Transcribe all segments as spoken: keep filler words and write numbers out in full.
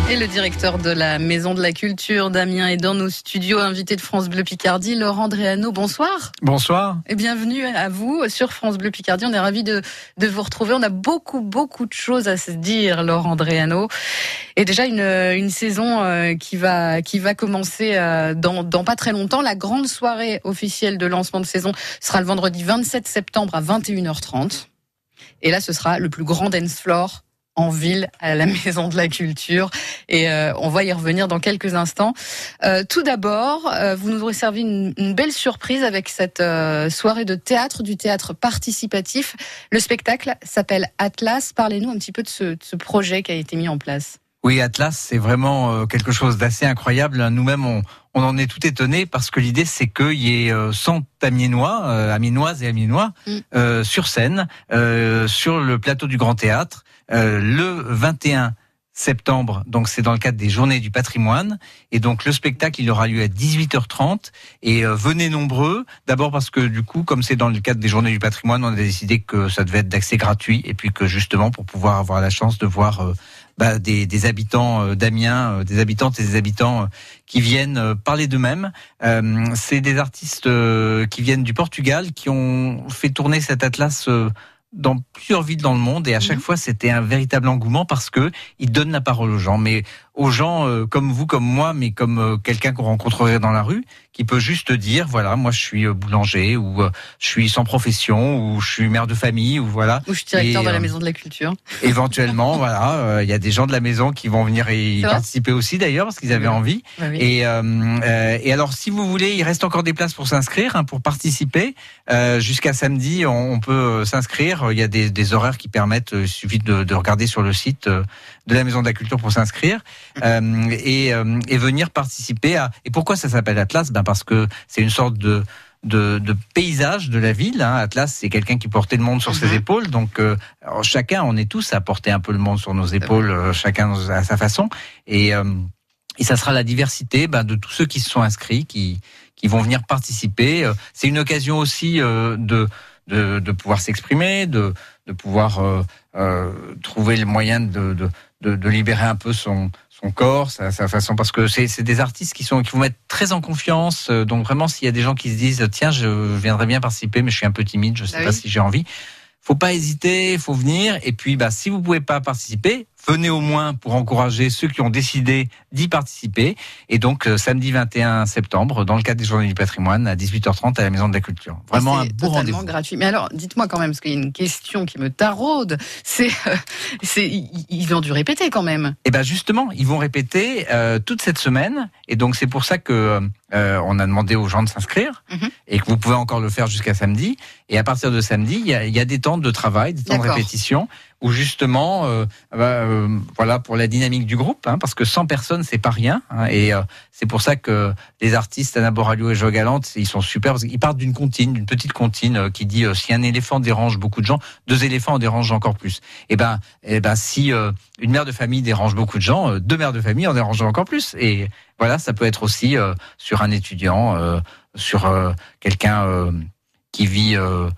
Et le directeur de la Maison de la Culture d'Amiens est dans nos studios, invité de France Bleu Picardie, Laurent Dréano. Bonsoir. Bonsoir. Et bienvenue à vous sur France Bleu Picardie. On est ravis de, de vous retrouver. On a beaucoup, beaucoup de choses à se dire, Laurent Dréano. Et déjà une, une saison qui va, qui va commencer dans, dans pas très longtemps. La grande soirée officielle de lancement de saison sera le vendredi vingt-sept septembre à vingt et une heures trente. Et là, ce sera le plus grand dance floor en ville, à la Maison de la Culture. Et euh, on va y revenir dans quelques instants. Euh, tout d'abord, euh, vous nous réservez une, une belle surprise avec cette euh, soirée de théâtre, du théâtre participatif. Le spectacle s'appelle Atlas. Parlez-nous un petit peu de ce, de ce projet qui a été mis en place. Oui, Atlas, c'est vraiment euh, quelque chose d'assez incroyable. Nous-mêmes, on, on en est tout étonnés parce que l'idée, c'est qu'il y ait euh, cent Amiénois, euh, Amiénoises et Amiénois mm. euh, sur scène, euh, sur le plateau du Grand Théâtre, euh, le vingt et un septembre. Donc, c'est dans le cadre des Journées du Patrimoine. Et donc, le spectacle, il aura lieu à dix-huit heures trente. Et euh, venez nombreux. D'abord parce que, du coup, comme c'est dans le cadre des Journées du Patrimoine, on a décidé que ça devait être d'accès gratuit. Et puis que, justement, pour pouvoir avoir la chance de voir euh, bah, des, des habitants d'Amiens, euh, des habitantes et des habitants euh, qui viennent euh, parler d'eux-mêmes. Euh, c'est des artistes euh, qui viennent du Portugal, qui ont fait tourner cet atlas euh, dans plusieurs villes dans le monde, et à chaque mmh. fois c'était un véritable engouement parce que ils donnent la parole aux gens, mais aux gens euh, comme vous, comme moi, mais comme euh, quelqu'un qu'on rencontrerait dans la rue, qui peut juste dire voilà, moi je suis boulanger, ou euh, je suis sans profession, ou je suis mère de famille, ou voilà. Ou je suis directeur et, de la Maison de la Culture. Éventuellement, voilà, il euh, y a des gens de la maison qui vont venir y participer aussi d'ailleurs parce qu'ils avaient oui. envie. Bah oui. Et, euh, euh, et alors, si vous voulez, il reste encore des places pour s'inscrire, hein, pour participer. Euh, jusqu'à samedi, on, on peut s'inscrire. Il y a des, des horaires qui permettent. Il suffit de, de regarder sur le site de la Maison de la Culture pour s'inscrire euh, et, euh, et venir participer à. Et pourquoi ça s'appelle Atlas ? Ben parce que c'est une sorte de De, de paysage de la ville. Hein. Atlas, c'est quelqu'un qui portait le monde sur mm-hmm. ses épaules. Donc, euh, alors, chacun, on est tous à porter un peu le monde sur nos épaules, euh, chacun à sa façon. Et, euh, et ça sera la diversité ben, de tous ceux qui se sont inscrits, qui, qui vont venir participer. Euh, c'est une occasion aussi euh, de, de, de pouvoir s'exprimer, de, de pouvoir euh, euh, trouver le moyen de, de, de, de libérer un peu son son corps, sa, sa façon, parce que c'est, c'est des artistes qui sont qui vont mettre très en confiance. Donc vraiment, s'il y a des gens qui se disent tiens, je viendrais bien participer, mais je suis un peu timide, je sais ah pas oui. si j'ai envie. Faut pas hésiter, faut venir. Et puis, bah, si vous pouvez pas participer, venez au moins pour encourager ceux qui ont décidé d'y participer. Et donc, euh, samedi vingt et un septembre, dans le cadre des Journées du Patrimoine, à dix-huit heures trente à la Maison de la Culture. Vraiment un beau rendez-vous. C'est gratuit. Mais alors, dites-moi quand même, parce qu'il y a une question qui me taraude. C'est, euh, c'est, ils ont dû répéter quand même. Et ben justement, ils vont répéter euh, toute cette semaine. Et donc, c'est pour ça que euh, on a demandé aux gens de s'inscrire mm-hmm. et que vous pouvez encore le faire jusqu'à samedi. Et à partir de samedi, il y a, il y a des temps de travail, des temps D'accord. de répétition, où justement, euh, bah, euh, voilà, pour la dynamique du groupe, hein, parce que cent personnes, c'est pas rien, hein, et euh, c'est pour ça que les artistes Anna Boralio et Jo Galante, ils sont super, parce qu'ils partent d'une comptine, d'une petite comptine euh, qui dit euh, si un éléphant dérange beaucoup de gens, deux éléphants en dérangent encore plus. Et ben, et ben, si euh, une mère de famille dérange beaucoup de gens, euh, deux mères de famille en dérangent encore plus. Et voilà, ça peut être aussi euh, sur un étudiant, euh, sur euh, quelqu'un euh, qui vit euh,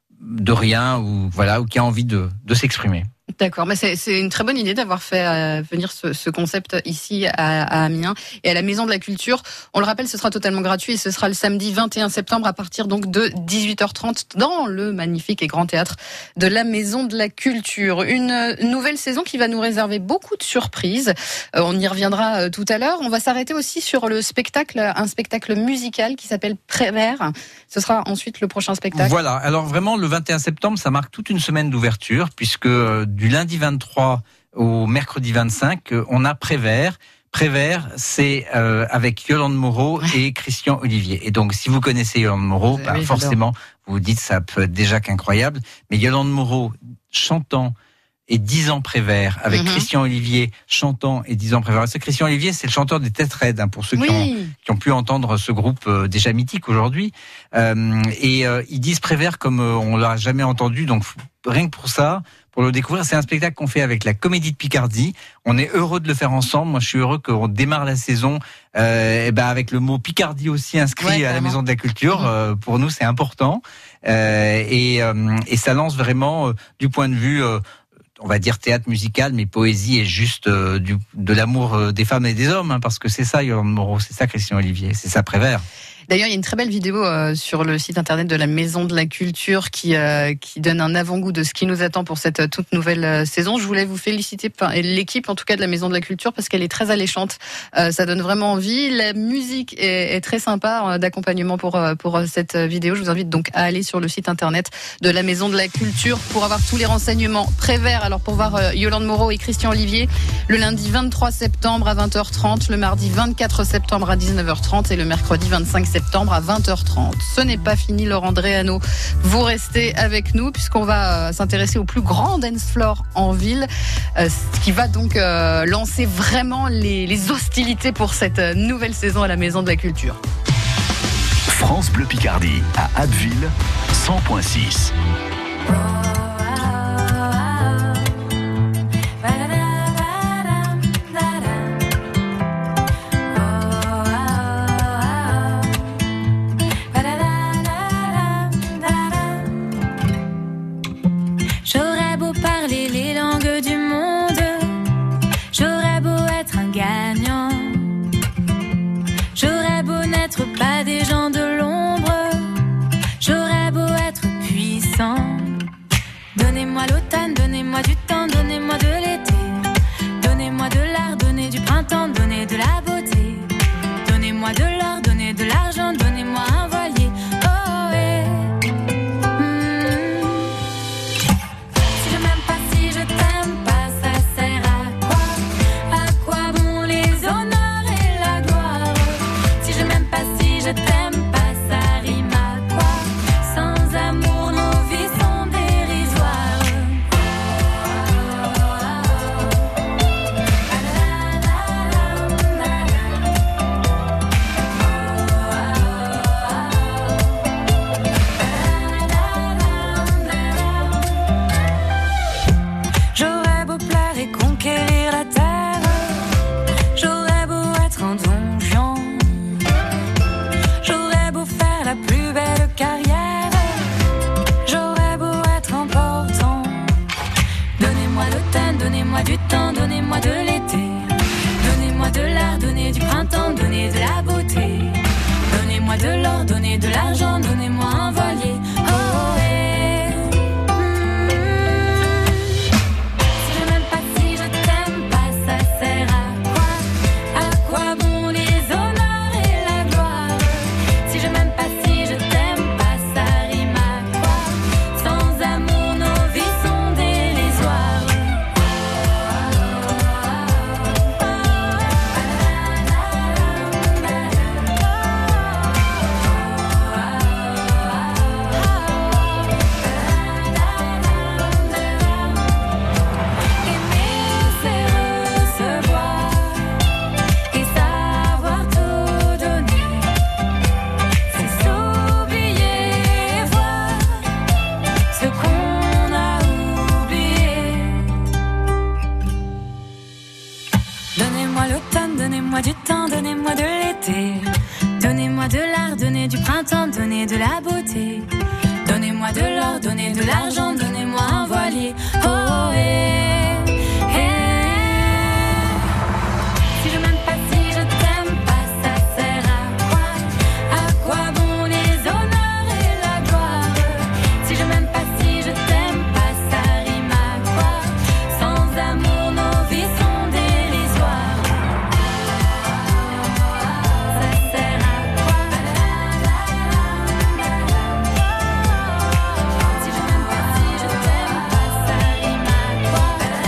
de rien, ou voilà, ou qui a envie de, de s'exprimer. D'accord, mais c'est, c'est une très bonne idée d'avoir fait euh, venir ce, ce concept ici à, à Amiens et à la Maison de la Culture. On le rappelle, ce sera totalement gratuit et ce sera le samedi vingt et un septembre à partir donc de dix-huit heures trente dans le magnifique et grand théâtre de la Maison de la Culture. Une nouvelle saison qui va nous réserver beaucoup de surprises. Euh, on y reviendra euh, tout à l'heure. On va s'arrêter aussi sur le spectacle, un spectacle musical qui s'appelle Prévert. Ce sera ensuite le prochain spectacle. Voilà, alors vraiment le vingt et un septembre, ça marque toute une semaine d'ouverture puisque euh, du lundi vingt-trois au mercredi vingt-cinq, on a Prévert. Prévert, c'est euh, avec Yolande Moreau et Christian Olivier. Et donc, si vous connaissez Yolande Moreau, bah, oui, forcément, vous vous dites ça peut être déjà qu'incroyable. Mais Yolande Moreau chantant et dix ans Prévert, avec mm-hmm. Christian Olivier chantant et dix ans Prévert. Ce Christian Olivier, c'est le chanteur des Têtes Raides, hein, pour ceux oui. qui, ont, qui ont pu entendre ce groupe euh, déjà mythique aujourd'hui. Euh, et euh, ils disent Prévert comme euh, on l'a jamais entendu, donc rien que pour ça, pour le découvrir, c'est un spectacle qu'on fait avec la Comédie de Picardie. On est heureux de le faire ensemble. Moi, je suis heureux qu'on démarre la saison euh, et ben avec le mot Picardie aussi inscrit ouais, à la Maison de la Culture. Mmh. Euh, pour nous, c'est important. Euh, et, euh, et ça lance vraiment, euh, du point de vue... Euh, on va dire théâtre musical, mais poésie et juste euh, du, de l'amour euh, des femmes et des hommes, hein, parce que c'est ça Yolande Moreau, c'est ça Christian Olivier, c'est ça Prévert. D'ailleurs, il y a une très belle vidéo euh, sur le site internet de la Maison de la Culture qui euh, qui donne un avant-goût de ce qui nous attend pour cette euh, toute nouvelle euh, saison. Je voulais vous féliciter, et l'équipe en tout cas de la Maison de la Culture, parce qu'elle est très alléchante. Euh, ça donne vraiment envie. La musique est, est très sympa euh, d'accompagnement pour euh, pour cette vidéo. Je vous invite donc à aller sur le site internet de la Maison de la Culture pour avoir tous les renseignements. Prévert, alors pour voir euh, Yolande Moreau et Christian Olivier, le lundi vingt-trois septembre à vingt heures trente, le mardi vingt-quatre septembre à dix-neuf heures trente et le mercredi vingt-cinq septembre à vingt heures trente. Ce n'est pas fini, Laurent Dréano. Vous restez avec nous puisqu'on va euh, s'intéresser au plus grand dance floor en ville, euh, ce qui va donc euh, lancer vraiment les, les hostilités pour cette euh, nouvelle saison à la Maison de la Culture. France Bleu Picardie à Abbeville, cent point six. Pas des gens de l'ombre, j'aurais beau être puissant. Donnez-moi l'automne, donnez-moi du temps, donnez-moi de l'été. Donnez-moi de l'art, donnez du printemps, donnez de la beauté. Donnez-moi de l'or, donnez de l'argent, donnez-moi un voilier. Oh ouais. Mmh. Si je m'aime pas, si je t'aime pas, ça sert à quoi? À quoi bon les honneurs et la gloire? Si je m'aime pas, si je t'aime pas, ça rime à quoi? Sans amour, nos vies sont dérisoires. J'aurais beau plaire et conquérir la terre, j'aurais beau être un donjon, j'aurais beau faire la plus belle carrière, j'aurais beau être important. Donnez-moi l'automne, donnez-moi du temps, donnez-moi de l'été. Donnez-moi de l'art, donnez du printemps, donnez de la beauté. Donnez-moi de l'or, donnez de l'argent, donnez-moi un voilier. Oh ouais. Mmh. Si je m'aime pas, si je t'aime pas, ça sert à quoi? À quoi bon les honneurs et la gloire? Si je m'aime pas, si je t'aime pas, ça rime à quoi? Sans amour, nos vies sont dérisoires. Aimer, c'est recevoir et savoir tout donner. C'est s'oublier et voir ce qu'on a oublié. Donnez-moi l'automne, donnez-moi du temps, donnez-moi de l'été. Donnez-moi de l'art, donnez du printemps, donnez de la beauté. Donnez-moi de l'or, donnez de l'argent, donnez-moi un voilier. Oh, eh, eh. Si je m'aime pas, si je t'aime pas, ça sert à quoi? À quoi bon les honneurs et la gloire? Si je m'aime pas, si je t'aime pas, ça rime à quoi? Sans amour, nos vies sont dérisoires. Ça sert à quoi? Si je m'aime pas, si je t'aime pas, ça rime à quoi?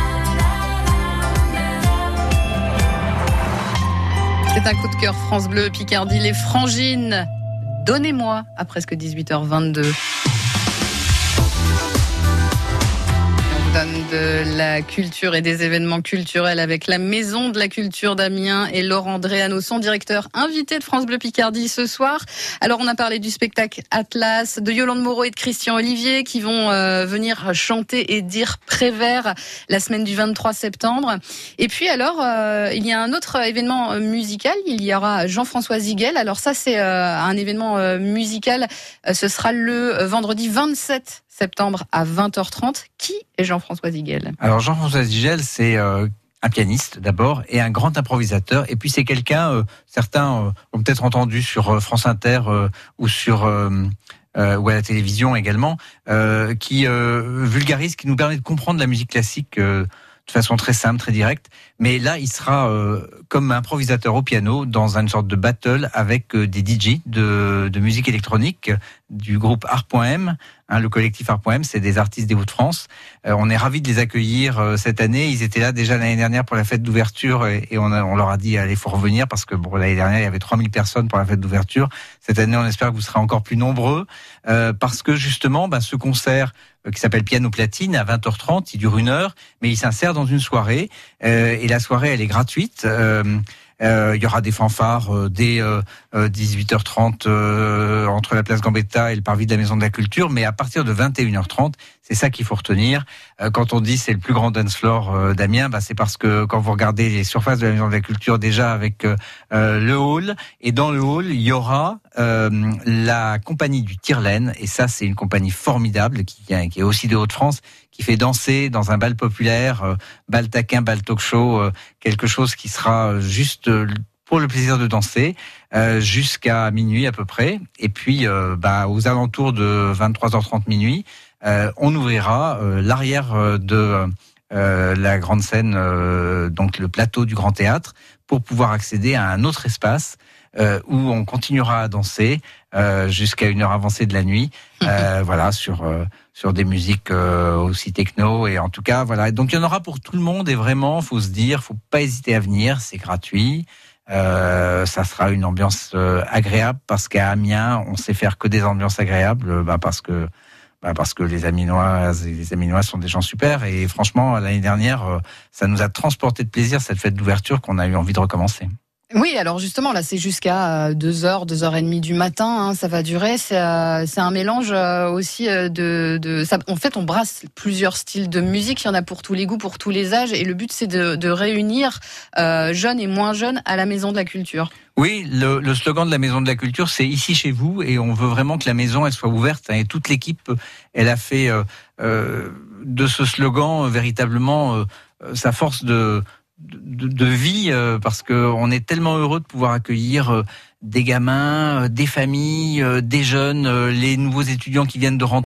C'est un coup de cœur France Bleu Picardie, les Frangines. Donnez-moi à presque dix-huit heures vingt-deux. On vous donne de la culture et des événements culturels avec la Maison de la Culture d'Amiens et Laurent Dréano, son directeur invité de France Bleu Picardie ce soir. Alors on a parlé du spectacle Atlas, de Yolande Moreau et de Christian Olivier qui vont euh, venir chanter et dire Prévert la semaine du vingt-trois septembre. Et puis alors euh, il y a un autre événement musical, il y aura Jean-François Ziguel. Alors ça c'est euh, un événement euh, musical, euh, ce sera le vendredi vingt-sept septembre à vingt heures trente. Qui est Jean-François Zigel ? Alors Jean-François Zigel, c'est euh, un pianiste d'abord et un grand improvisateur. Et puis c'est quelqu'un, euh, certains euh, ont peut-être entendu sur euh, France Inter euh, ou sur euh, euh, ou à la télévision également, euh, qui euh, vulgarise, qui nous permet de comprendre la musique classique euh, de façon très simple, très directe. Mais là, il sera euh, comme improvisateur au piano dans une sorte de battle avec euh, des D J de, de musique électronique du groupe Art.M. Hein, le collectif Art.M, c'est des artistes des Hauts-de-France. Euh, on est ravis de les accueillir euh, cette année. Ils étaient là déjà l'année dernière pour la fête d'ouverture et, et on, a, on leur a dit allez, faut revenir parce que bon, l'année dernière il y avait trois mille personnes pour la fête d'ouverture. Cette année, on espère que vous serez encore plus nombreux euh, parce que justement, bah, ce concert euh, qui s'appelle Piano Platine à vingt heures trente, il dure une heure, mais il s'insère dans une soirée euh, et la soirée elle est gratuite. Euh, Euh, il y aura des fanfares euh, dès euh, dix-huit heures trente euh, entre la place Gambetta et le parvis de la Maison de la Culture, mais à partir de vingt et une heures trente, c'est ça qu'il faut retenir. Euh, quand on dit c'est le plus grand dance floor euh, d'Amiens, bah, c'est parce que quand vous regardez les surfaces de la Maison de la Culture déjà avec euh, le hall, et dans le hall, il y aura euh, la compagnie du Tire-Laine, et ça c'est une compagnie formidable qui, qui est aussi de Hauts-de-France, qui fait danser dans un bal populaire, euh, bal taquin, bal talk show, euh, quelque chose qui sera juste euh, pour le plaisir de danser, euh, jusqu'à minuit à peu près. Et puis, euh, bah, aux alentours de vingt-trois heures trente minuit, euh, on ouvrira euh, l'arrière de euh, la grande scène, euh, donc le plateau du Grand Théâtre, pour pouvoir accéder à un autre espace euh, où on continuera à danser euh, jusqu'à une heure avancée de la nuit. Euh, voilà, sur euh, sur des musiques euh, aussi techno, et en tout cas voilà. Donc il y en aura pour tout le monde, et vraiment faut se dire, faut pas hésiter à venir, c'est gratuit. Euh, ça sera une ambiance euh, agréable parce qu'à Amiens on sait faire que des ambiances agréables, bah parce que bah parce que les Amiénoises et les Amiénois sont des gens super, et franchement l'année dernière euh, ça nous a transporté de plaisir cette fête d'ouverture qu'on a eu envie de recommencer. Oui, alors justement, là, c'est jusqu'à deux heures, deux heures trente du matin, hein, ça va durer. C'est, euh, c'est un mélange euh, aussi de... de ça, en fait, on brasse plusieurs styles de musique, il y en a pour tous les goûts, pour tous les âges, et le but, c'est de, de réunir euh, jeunes et moins jeunes à la Maison de la Culture. Oui, le, le slogan de la Maison de la Culture, c'est ici chez vous, et on veut vraiment que la maison, elle soit ouverte. Et toute l'équipe, elle a fait euh, euh, de ce slogan euh, véritablement euh, sa force de... De, de vie, euh, parce que on est tellement heureux de pouvoir accueillir euh, des gamins, euh, des familles, euh, des jeunes, euh, les nouveaux étudiants qui viennent de rentrer.